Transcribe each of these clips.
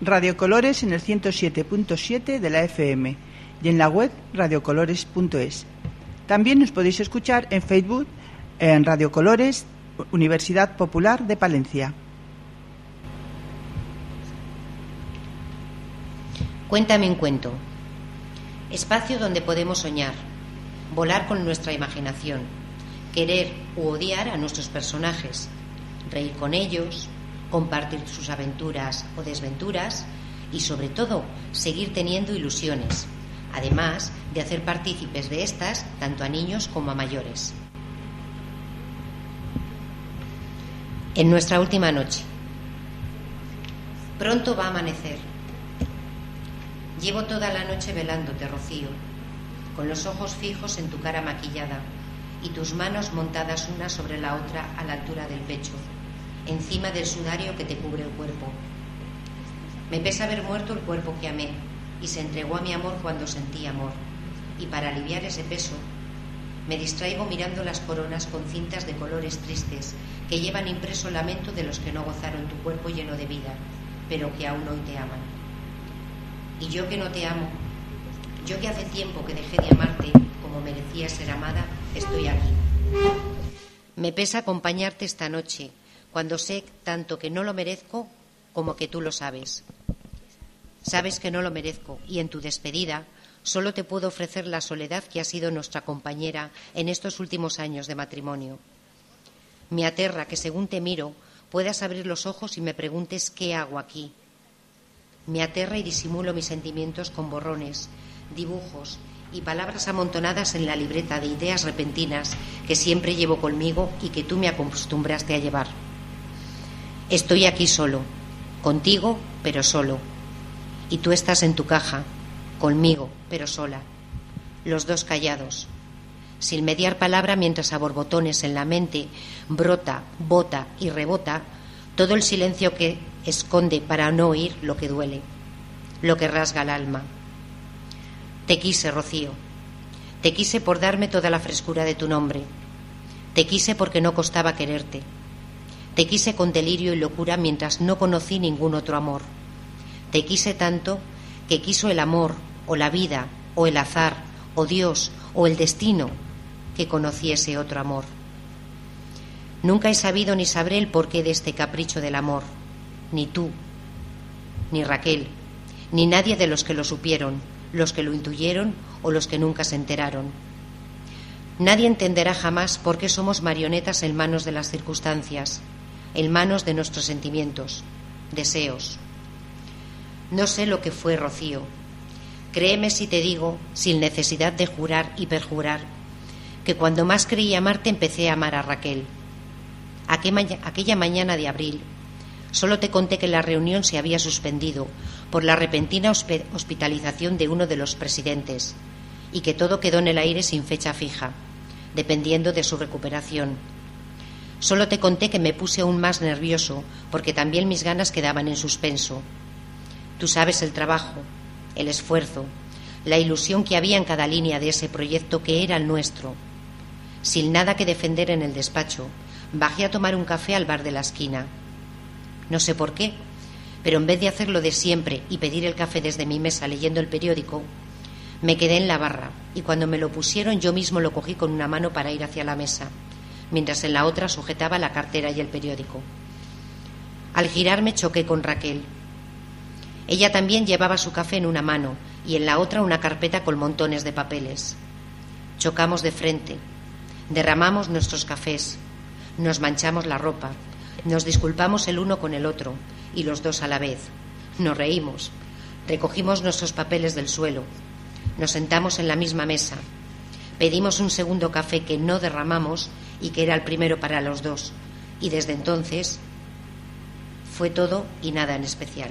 Radio Colores en el 107.7 de la FM y en la web radiocolores.es. También nos podéis escuchar en Facebook en Radio Colores, Universidad Popular de Palencia. Cuéntame un cuento. Espacio donde podemos soñar, volar con nuestra imaginación, querer u odiar a nuestros personajes, reír con ellos, compartir sus aventuras o desventuras y, sobre todo, seguir teniendo ilusiones, además de hacer partícipes de estas tanto a niños como a mayores. En nuestra última noche. Pronto va a amanecer. Llevo toda la noche velándote, Rocío, con los ojos fijos en tu cara maquillada y tus manos montadas una sobre la otra a la altura del pecho, encima del sudario que te cubre el cuerpo. Me pesa haber muerto el cuerpo que amé y se entregó a mi amor cuando sentí amor, y para aliviar ese peso me distraigo mirando las coronas con cintas de colores tristes que llevan impreso el lamento de los que no gozaron tu cuerpo lleno de vida, pero que aún hoy te aman. Y yo que no te amo, yo que hace tiempo que dejé de amarte como merecías ser amada, estoy aquí. Me pesa acompañarte esta noche, cuando sé tanto que no lo merezco como que tú lo sabes. Sabes que no lo merezco y en tu despedida solo te puedo ofrecer la soledad que ha sido nuestra compañera en estos últimos años de matrimonio. Me aterra que según te miro puedas abrir los ojos y me preguntes qué hago aquí. Me aterra y disimulo mis sentimientos con borrones, dibujos y palabras amontonadas en la libreta de ideas repentinas que siempre llevo conmigo y que tú me acostumbraste a llevar. Estoy aquí solo, contigo, pero solo. Y tú estás en tu caja, conmigo, pero sola. Los dos callados, sin mediar palabra mientras a borbotones en la mente brota, bota y rebota todo el silencio que esconde para no oír lo que duele, lo que rasga el alma. Te quise, Rocío. Te quise por darme toda la frescura de tu nombre. Te quise porque no costaba quererte. Te quise con delirio y locura mientras no conocí ningún otro amor. Te quise tanto que quiso el amor, o la vida, o el azar, o Dios, o el destino, que conociese otro amor. Nunca he sabido ni sabré el porqué de este capricho del amor, ni tú, ni Raquel, ni nadie de los que lo supieron, los que lo intuyeron o los que nunca se enteraron. Nadie entenderá jamás por qué somos marionetas en manos de las circunstancias, en manos de nuestros sentimientos, deseos. No sé lo que fue, Rocío. Créeme si te digo, sin necesidad de jurar y perjurar, que cuando más creí amarte empecé a amar a Raquel. Aquella mañana de abril, solo te conté que la reunión se había suspendido por la repentina hospitalización de uno de los presidentes y que todo quedó en el aire sin fecha fija, dependiendo de su recuperación. Solo te conté que me puse aún más nervioso porque también mis ganas quedaban en suspenso. Tú sabes el trabajo, el esfuerzo, la ilusión que había en cada línea de ese proyecto que era el nuestro. Sin nada que defender en el despacho, bajé a tomar un café al bar de la esquina. No sé por qué, pero en vez de hacerlo de siempre y pedir el café desde mi mesa leyendo el periódico, me quedé en la barra y cuando me lo pusieron yo mismo lo cogí con una mano para ir hacia la mesa, mientras en la otra sujetaba la cartera y el periódico. Al girarme choqué con Raquel. Ella también llevaba su café en una mano y en la otra una carpeta con montones de papeles. Chocamos de frente, derramamos nuestros cafés, nos manchamos la ropa, nos disculpamos el uno con el otro y los dos a la vez. Nos reímos, recogimos nuestros papeles del suelo, nos sentamos en la misma mesa, pedimos un segundo café que no derramamos y que era el primero para los dos, y desde entonces fue todo y nada en especial.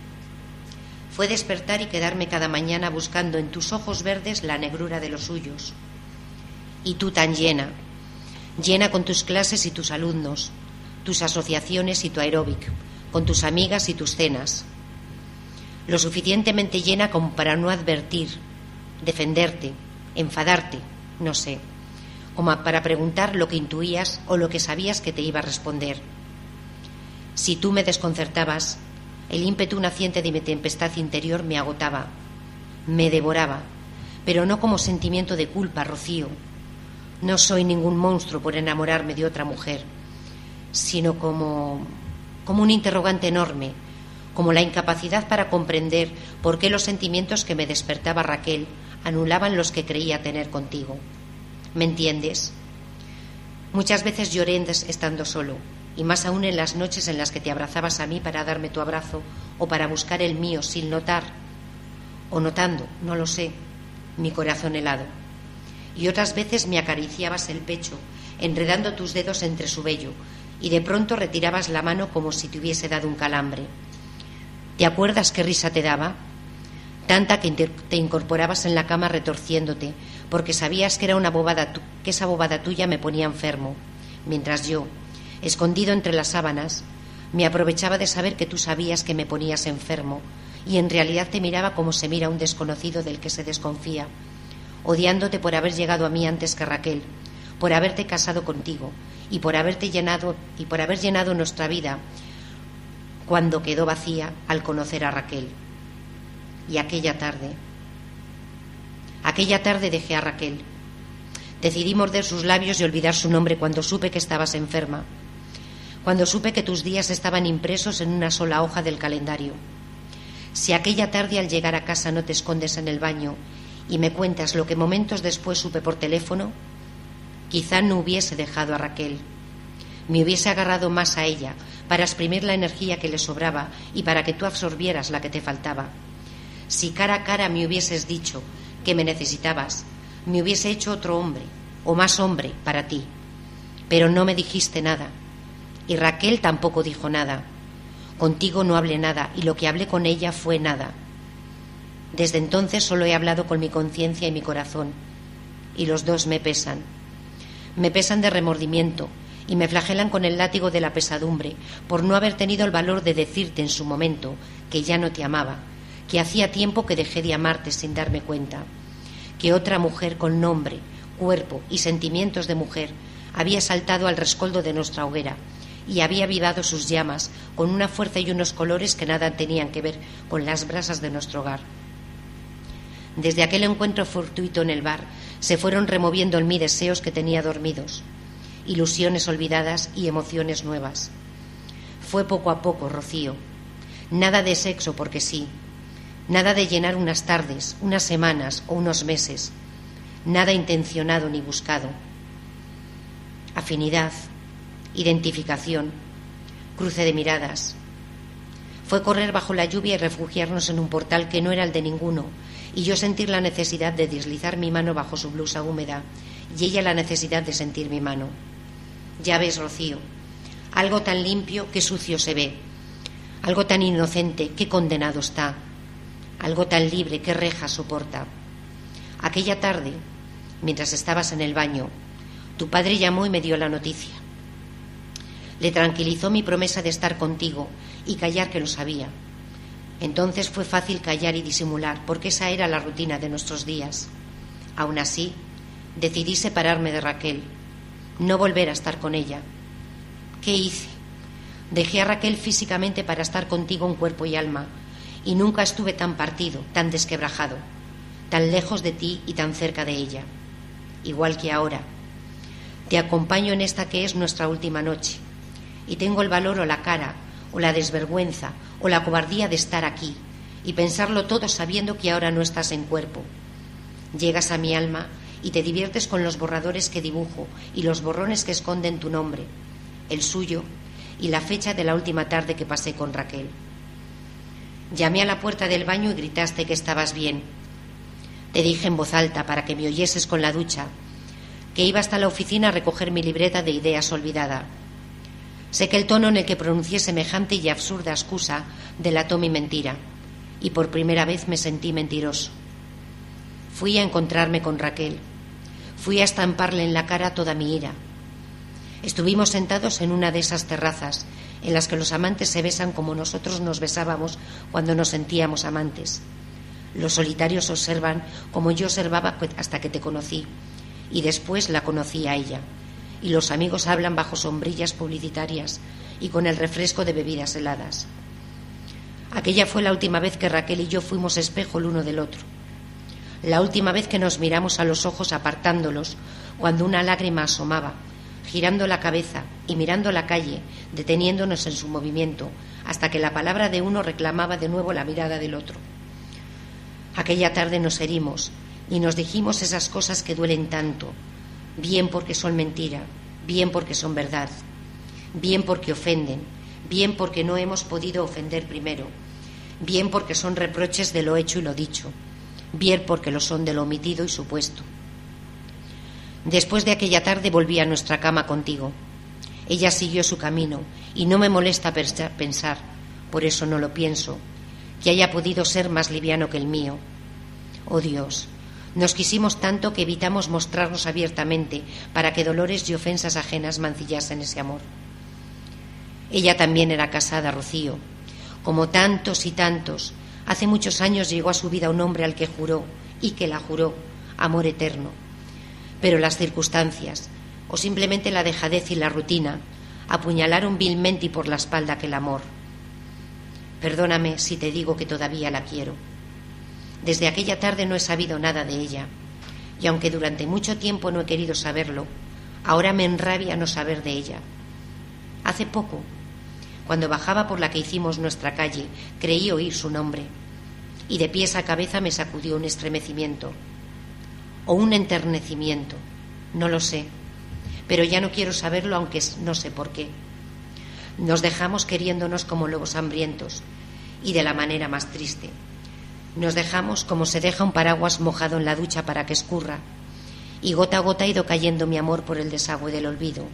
Fue despertar y quedarme cada mañana buscando en tus ojos verdes la negrura de los suyos. Y tú tan llena, llena con tus clases y tus alumnos, tus asociaciones y tu aeróbic, con tus amigas y tus cenas. Lo suficientemente llena como para no advertir, defenderte, enfadarte, no sé, como para preguntar lo que intuías o lo que sabías que te iba a responder. Si tú me desconcertabas, El ímpetu naciente de mi tempestad interior me agotaba, me devoraba, pero no como sentimiento de culpa, Rocío. No soy ningún monstruo por enamorarme de otra mujer, sino como un interrogante enorme, como la incapacidad para comprender por qué los sentimientos que me despertaba Raquel anulaban los que creía tener contigo. ¿Me entiendes? Muchas veces lloré estando solo, y más aún en las noches en las que te abrazabas a mí para darme tu abrazo o para buscar el mío sin notar, o notando, no lo sé, mi corazón helado. Y otras veces me acariciabas el pecho, enredando tus dedos entre su vello, y de pronto retirabas la mano como si te hubiese dado un calambre. ¿Te acuerdas qué risa te daba? Tanta que te incorporabas en la cama retorciéndote, porque sabías que era una bobada, que esa bobada tuya me ponía enfermo, mientras yo, escondido entre las sábanas, me aprovechaba de saber que tú sabías que me ponías enfermo, y en realidad te miraba como se mira a un desconocido del que se desconfía, odiándote por haber llegado a mí antes que Raquel, por haberte casado contigo y por haber llenado nuestra vida cuando quedó vacía al conocer a Raquel. Y aquella tarde dejé a Raquel. Decidí morder sus labios y olvidar su nombre cuando supe que estabas enferma, cuando supe que tus días estaban impresos en una sola hoja del calendario. Si aquella tarde al llegar a casa no te escondes en el baño y me cuentas lo que momentos después supe por teléfono, quizá no hubiese dejado a Raquel. Me hubiese agarrado más a ella para exprimir la energía que le sobraba y para que tú absorbieras la que te faltaba. Si cara a cara me hubieses dicho que me necesitabas, me hubiese hecho otro hombre, o más hombre, para ti. Pero no me dijiste nada, y Raquel tampoco dijo nada. Contigo no hablé nada, y lo que hablé con ella fue nada. Desde entonces solo he hablado con mi conciencia y mi corazón, y los dos me pesan. Me pesan de remordimiento, y me flagelan con el látigo de la pesadumbre, por no haber tenido el valor de decirte en su momento que ya no te amaba, que hacía tiempo que dejé de amarte sin darme cuenta, que otra mujer con nombre, cuerpo y sentimientos de mujer había saltado al rescoldo de nuestra hoguera y había avivado sus llamas con una fuerza y unos colores que nada tenían que ver con las brasas de nuestro hogar. Desde aquel encuentro fortuito en el bar se fueron removiendo en mí deseos que tenía dormidos, ilusiones olvidadas y emociones nuevas. Fue poco a poco, Rocío. Nada de sexo porque sí, nada de llenar unas tardes, unas semanas o unos meses, nada intencionado ni buscado. Afinidad, identificación, cruce de miradas. Fue correr bajo la lluvia y refugiarnos en un portal que no era el de ninguno, y yo sentir la necesidad de deslizar mi mano bajo su blusa húmeda y ella la necesidad de sentir mi mano. Ya ves, Rocío, algo tan limpio que sucio se ve, algo tan inocente que condenado está, algo tan libre que reja soporta. Aquella tarde, mientras estabas en el baño, tu padre llamó y me dio la noticia. Le tranquilizó mi promesa de estar contigo y callar que lo sabía. Entonces fue fácil callar y disimular, porque esa era la rutina de nuestros días. Aún así, decidí separarme de Raquel, no volver a estar con ella. ¿Qué hice? Dejé a Raquel físicamente para estar contigo en cuerpo y alma, y nunca estuve tan partido, tan desquebrajado, tan lejos de ti y tan cerca de ella. Igual que ahora. Te acompaño en esta que es nuestra última noche, y tengo el valor o la cara, o la desvergüenza, o la cobardía de estar aquí, y pensarlo todo sabiendo que ahora no estás en cuerpo. Llegas a mi alma y te diviertes con los borradores que dibujo y los borrones que esconden tu nombre, el suyo y la fecha de la última tarde que pasé con Raquel. Llamé a la puerta del baño y gritaste que estabas bien. Te dije en voz alta para que me oyeses con la ducha que iba hasta la oficina a recoger mi libreta de ideas olvidada. Sé que el tono en el que pronuncié semejante y absurda excusa delató mi mentira, y por primera vez me sentí mentiroso. Fui a encontrarme con Raquel. Fui a estamparle en la cara toda mi ira. Estuvimos sentados en una de esas terrazas en las que los amantes se besan como nosotros nos besábamos cuando nos sentíamos amantes. Los solitarios observan como yo observaba hasta que te conocí, y después la conocí a ella. Y los amigos hablan bajo sombrillas publicitarias y con el refresco de bebidas heladas. Aquella fue la última vez que Raquel y yo fuimos espejo el uno del otro. La última vez que nos miramos a los ojos apartándolos cuando una lágrima asomaba, girando la cabeza y mirando la calle, deteniéndonos en su movimiento, hasta que la palabra de uno reclamaba de nuevo la mirada del otro. Aquella tarde nos herimos y nos dijimos esas cosas que duelen tanto, bien porque son mentira, bien porque son verdad, bien porque ofenden, bien porque no hemos podido ofender primero, bien porque son reproches de lo hecho y lo dicho, bien porque lo son de lo omitido y supuesto. Después de aquella tarde volví a nuestra cama contigo. Ella siguió su camino y no me molesta pensar, por eso no lo pienso, que haya podido ser más liviano que el mío. Oh Dios, nos quisimos tanto que evitamos mostrarnos abiertamente para que dolores y ofensas ajenas mancillasen ese amor. Ella también era casada, Rocío. Como tantos y tantos, hace muchos años llegó a su vida un hombre al que juró, y que la juró, amor eterno. Pero las circunstancias, o simplemente la dejadez y la rutina, apuñalaron vilmente y por la espalda aquel amor. Perdóname si te digo que todavía la quiero. Desde aquella tarde no he sabido nada de ella, y aunque durante mucho tiempo no he querido saberlo, ahora me enrabia no saber de ella. Hace poco, cuando bajaba por la que hicimos nuestra calle, creí oír su nombre, y de pies a cabeza me sacudió un estremecimiento, o un enternecimiento, no lo sé, pero ya no quiero saberlo, aunque no sé por qué. Nos dejamos queriéndonos como lobos hambrientos, y de la manera más triste. Nos dejamos como se deja un paraguas mojado en la ducha para que escurra, y gota a gota ha ido cayendo mi amor por el desagüe del olvido.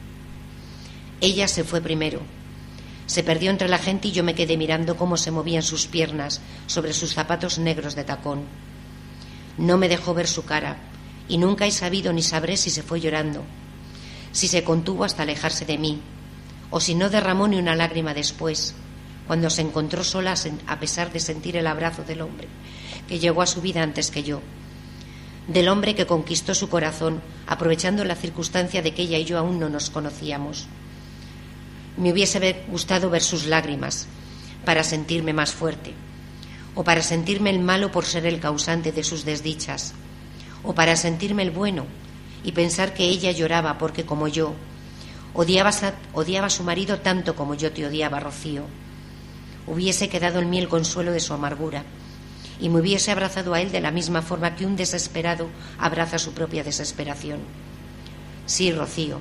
Ella se fue primero, se perdió entre la gente y yo me quedé mirando cómo se movían sus piernas sobre sus zapatos negros de tacón. No me dejó ver su cara, y nunca he sabido ni sabré si se fue llorando, si se contuvo hasta alejarse de mí, o si no derramó ni una lágrima después, cuando se encontró sola a pesar de sentir el abrazo del hombre que llegó a su vida antes que yo, del hombre que conquistó su corazón aprovechando la circunstancia de que ella y yo aún no nos conocíamos. Me hubiese gustado ver sus lágrimas para sentirme más fuerte, o para sentirme el malo por ser el causante de sus desdichas, o para sentirme el bueno y pensar que ella lloraba porque, como yo, odiaba a su marido tanto como yo te odiaba, Rocío. Hubiese quedado en mí el consuelo de su amargura y me hubiese abrazado a él de la misma forma que un desesperado abraza su propia desesperación. Sí, Rocío,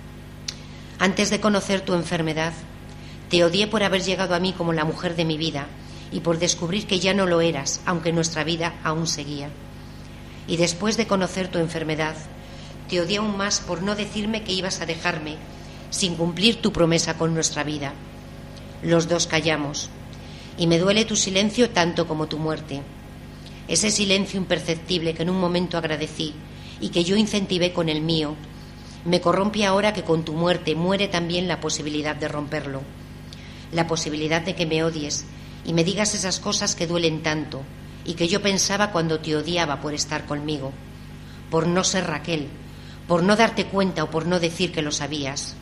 antes de conocer tu enfermedad, te odié por haber llegado a mí como la mujer de mi vida y por descubrir que ya no lo eras, aunque nuestra vida aún seguía. Y después de conocer tu enfermedad, te odié aún más por no decirme que ibas a dejarme sin cumplir tu promesa con nuestra vida. Los dos callamos, y me duele tu silencio tanto como tu muerte. Ese silencio imperceptible que en un momento agradecí y que yo incentivé con el mío, me corrompe ahora que con tu muerte muere también la posibilidad de romperlo, la posibilidad de que me odies y me digas esas cosas que duelen tanto y que yo pensaba cuando te odiaba por estar conmigo, por no ser Raquel, por no darte cuenta o por no decir que lo sabías.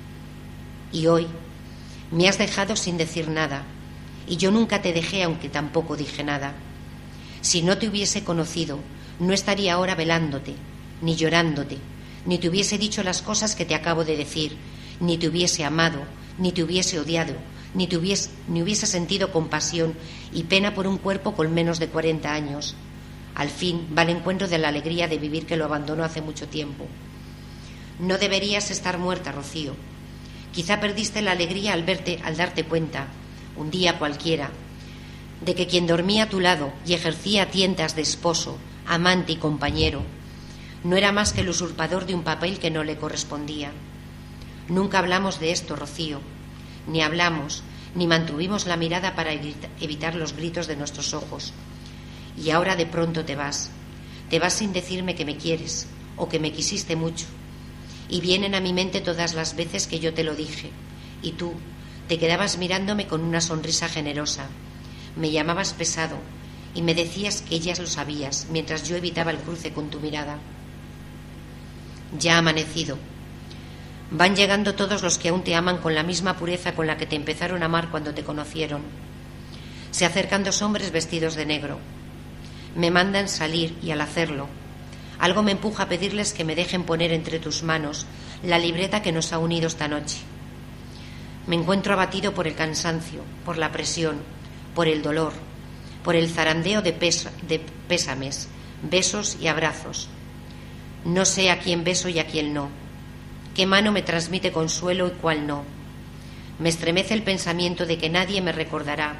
Y hoy me has dejado sin decir nada, y yo nunca te dejé aunque tampoco dije nada. Si no te hubiese conocido, no estaría ahora velándote, ni llorándote, ni te hubiese dicho las cosas que te acabo de decir, ni te hubiese amado, ni te hubiese odiado, ni hubiese sentido compasión y pena por un cuerpo con menos de 40 años. Al fin va al encuentro de la alegría de vivir que lo abandonó hace mucho tiempo. No deberías estar muerta, Rocío. Quizá perdiste la alegría al darte cuenta, un día cualquiera, de que quien dormía a tu lado y ejercía tientas de esposo, amante y compañero, no era más que el usurpador de un papel que no le correspondía. Nunca hablamos de esto, Rocío, ni hablamos, ni mantuvimos la mirada para evitar los gritos de nuestros ojos. Y ahora de pronto te vas sin decirme que me quieres o que me quisiste mucho. Y vienen a mi mente todas las veces que yo te lo dije, y tú te quedabas mirándome con una sonrisa generosa, me llamabas pesado y me decías que ya lo sabías, mientras yo evitaba el cruce con tu mirada. Ya ha amanecido. Van llegando todos los que aún te aman con la misma pureza con la que te empezaron a amar cuando te conocieron. Se acercan 2 hombres vestidos de negro. Me mandan salir y al hacerlo, algo me empuja a pedirles que me dejen poner entre tus manos la libreta que nos ha unido esta noche. Me encuentro abatido por el cansancio, por la presión, por el dolor, por el zarandeo de pésames, besos y abrazos. No sé a quién beso y a quién no, qué mano me transmite consuelo y cuál no. Me estremece el pensamiento de que nadie me recordará.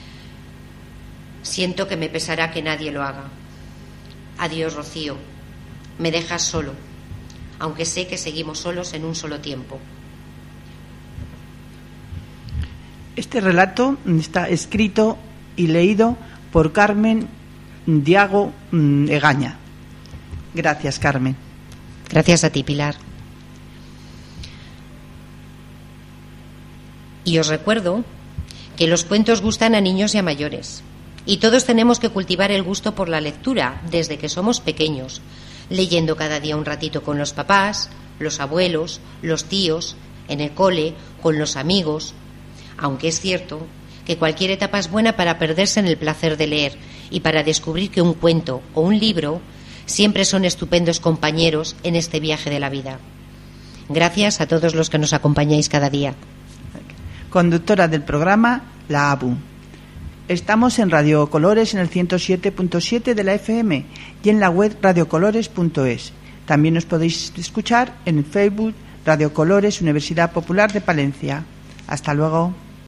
Siento que me pesará que nadie lo haga. Adiós, Rocío. Me dejas solo, aunque sé que seguimos solos en un solo tiempo. Este relato está escrito y leído por Carmen Diago Egaña. Gracias, Carmen. Gracias a ti, Pilar. Y os recuerdo que los cuentos gustan a niños y a mayores. Y todos tenemos que cultivar el gusto por la lectura desde que somos pequeños, leyendo cada día un ratito con los papás, los abuelos, los tíos, en el cole, con los amigos. Aunque es cierto que cualquier etapa es buena para perderse en el placer de leer y para descubrir que un cuento o un libro siempre son estupendos compañeros en este viaje de la vida. Gracias a todos los que nos acompañáis cada día. Conductora del programa, la ABU. Estamos en Radio Colores en el 107.7 de la FM y en la web radiocolores.es. También nos podéis escuchar en Facebook Radio Colores, Universidad Popular de Palencia. Hasta luego.